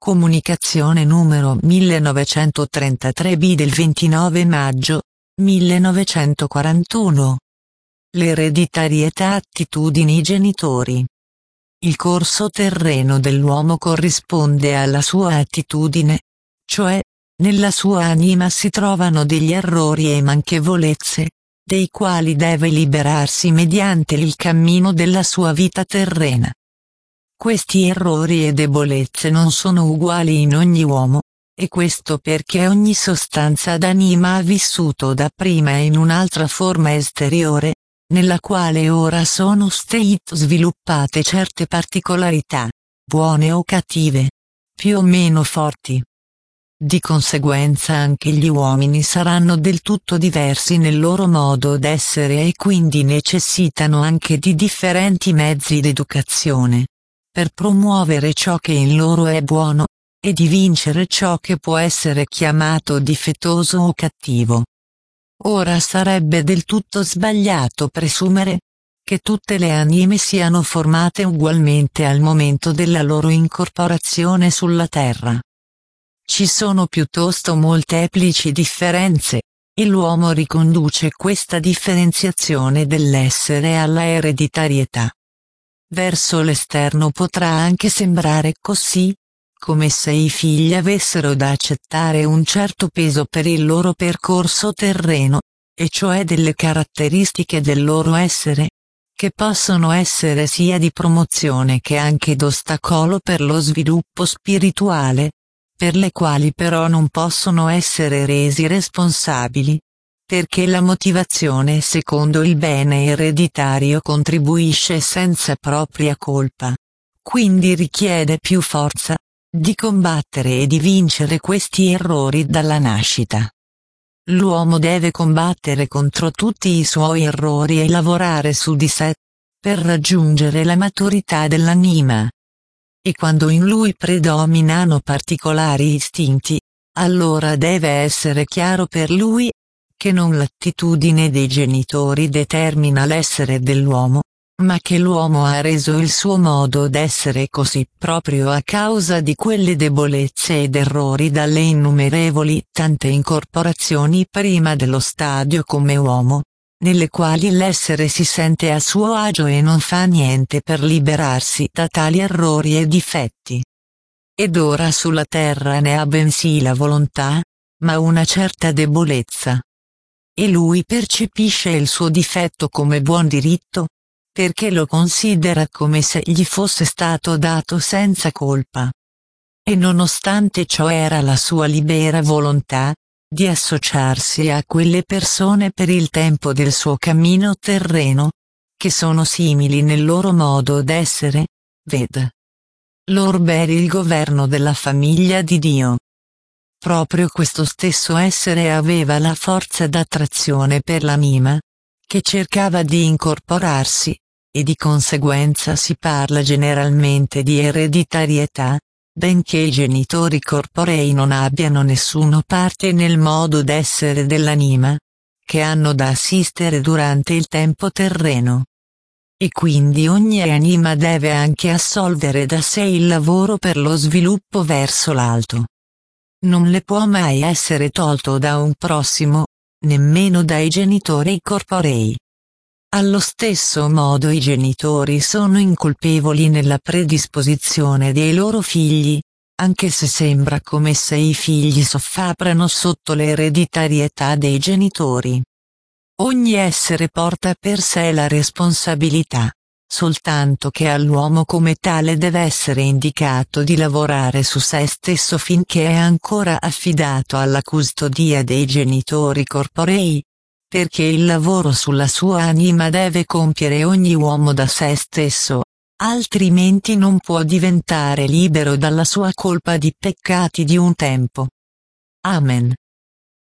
Comunicazione numero 1933b del 29 maggio 1941. L'ereditarietà attitudini genitori. Il corso terreno dell'uomo corrisponde alla sua attitudine, cioè, nella sua anima si trovano degli errori e manchevolezze, dei quali deve liberarsi mediante il cammino della sua vita terrena. Questi errori e debolezze non sono uguali in ogni uomo, e questo perché ogni sostanza d'anima ha vissuto dapprima in un'altra forma esteriore, nella quale ora sono state sviluppate certe particolarità, buone o cattive, più o meno forti. Di conseguenza anche gli uomini saranno del tutto diversi nel loro modo d'essere e quindi necessitano anche di differenti mezzi d'educazione, per promuovere ciò che in loro è buono, e di vincere ciò che può essere chiamato difettoso o cattivo. Ora sarebbe del tutto sbagliato presumere che tutte le anime siano formate ugualmente al momento della loro incorporazione sulla terra. Ci sono piuttosto molteplici differenze, e l'uomo riconduce questa differenziazione dell'essere alla ereditarietà. Verso l'esterno potrà anche sembrare così, come se i figli avessero da accettare un certo peso per il loro percorso terreno, e cioè delle caratteristiche del loro essere, che possono essere sia di promozione che anche d'ostacolo per lo sviluppo spirituale, per le quali però non possono essere resi responsabili, perché la motivazione secondo il bene ereditario contribuisce senza propria colpa, quindi richiede più forza, di combattere e di vincere questi errori dalla nascita. L'uomo deve combattere contro tutti i suoi errori e lavorare su di sé, per raggiungere la maturità dell'anima. E quando in lui predominano particolari istinti, allora deve essere chiaro per lui, che non l'attitudine dei genitori determina l'essere dell'uomo, ma che l'uomo ha reso il suo modo d'essere così proprio a causa di quelle debolezze ed errori dalle innumerevoli tante incorporazioni prima dello stadio come uomo, nelle quali l'essere si sente a suo agio e non fa niente per liberarsi da tali errori e difetti. Ed ora sulla terra ne ha bensì la volontà, ma una certa debolezza. E lui percepisce il suo difetto come buon diritto, perché lo considera come se gli fosse stato dato senza colpa. E nonostante ciò era la sua libera volontà, di associarsi a quelle persone per il tempo del suo cammino terreno, che sono simili nel loro modo d'essere, ved. L'orbe è il governo della famiglia di Dio. Proprio questo stesso essere aveva la forza d'attrazione per l'anima, che cercava di incorporarsi, e di conseguenza si parla generalmente di ereditarietà, benché i genitori corporei non abbiano nessuna parte nel modo d'essere dell'anima, che hanno da assistere durante il tempo terreno. E quindi ogni anima deve anche assolvere da sé il lavoro per lo sviluppo verso l'alto. Non le può mai essere tolto da un prossimo, nemmeno dai genitori corporei. Allo stesso modo i genitori sono incolpevoli nella predisposizione dei loro figli, anche se sembra come se i figli soffaprano sotto l'ereditarietà dei genitori. Ogni essere porta per sé la responsabilità, soltanto che all'uomo come tale deve essere indicato di lavorare su se stesso finché è ancora affidato alla custodia dei genitori corporei, perché il lavoro sulla sua anima deve compiere ogni uomo da se stesso, altrimenti non può diventare libero dalla sua colpa di peccati di un tempo. Amen.